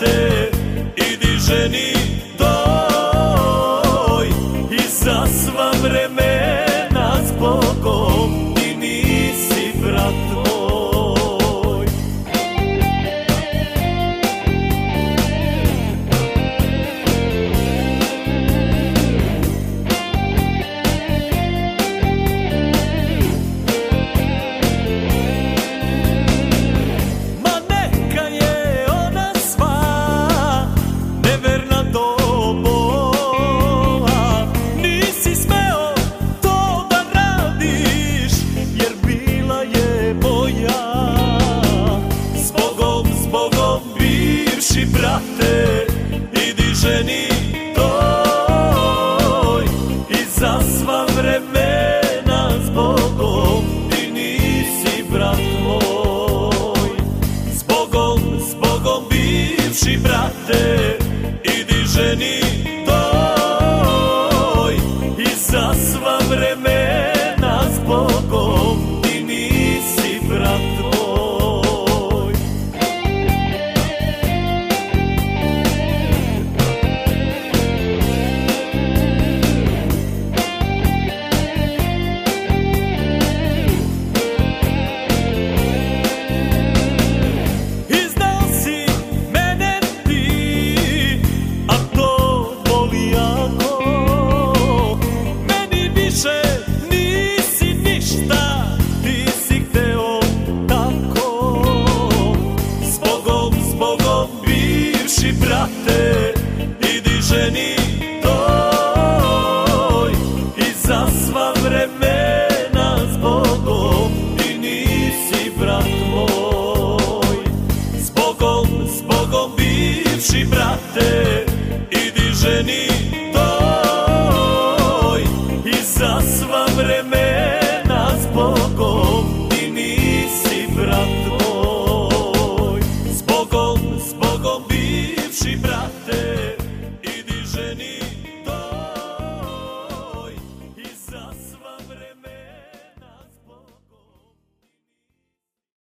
brate, idi ženi toj. I za sva vremena s Bogom ti nisi brat moj. Brate, idi ženi toj. I za sva vremena s Bogom ti nisi brat moj. S Bogom bivši brate, idi ženi toj. I za sva vremena s Bogom ti nisi brat moj. Brate, idi ženi toj. I za sva vremena s Bogom ti nisi brat moj. S Bogom bivši brat.